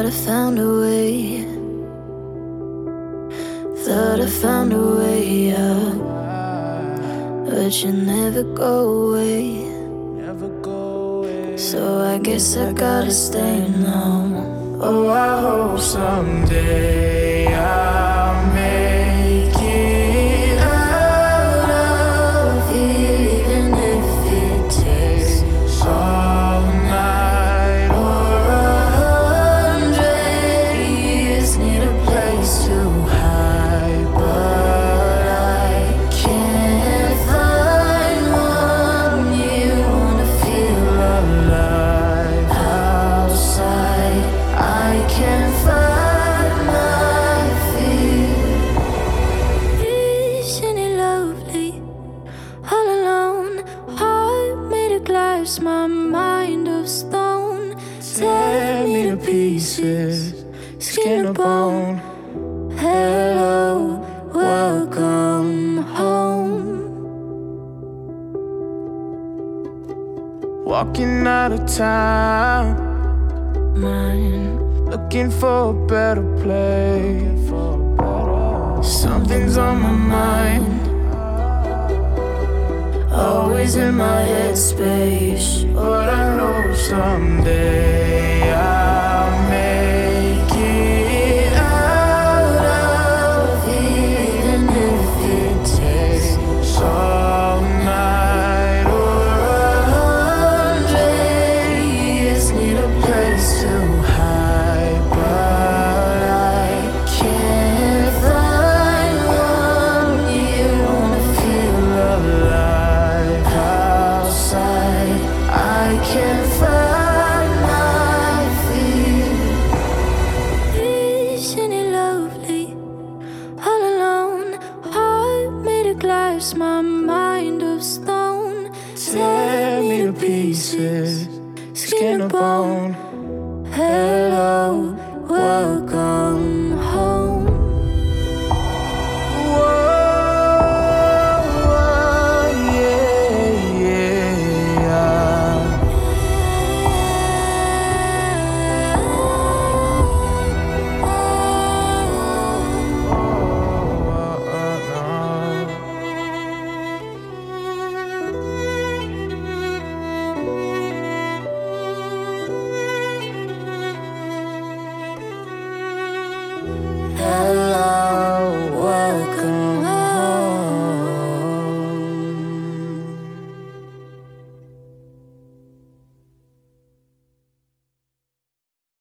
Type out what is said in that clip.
I found a way. Thought I found a way out, but you never go away. So I guess I gotta stay now. Oh, I hope someday I'll make it out of here, even if it takes all night or 100 years. Need a place to hide, but I can't find one. You wanna feel alive outside. I can't find my feet. Isn't it lovely? All alone, heart made of glass, my mind of stone. Tear me to pieces, skin or bone. Hello, welcome home. Walking out of town, Mine. looking for a better place. Something's on my mind, always in my headspace. But I know someday I'll make it out of here, Even if it takes all night or 100 years. Need a place to hide, but I can't find one. You wanna feel alive outside. I can't find my feet. Isn't it lovely? All alone, heart made of glass, my mind of stone. tear me to pieces, skin or bone. Hello, welcome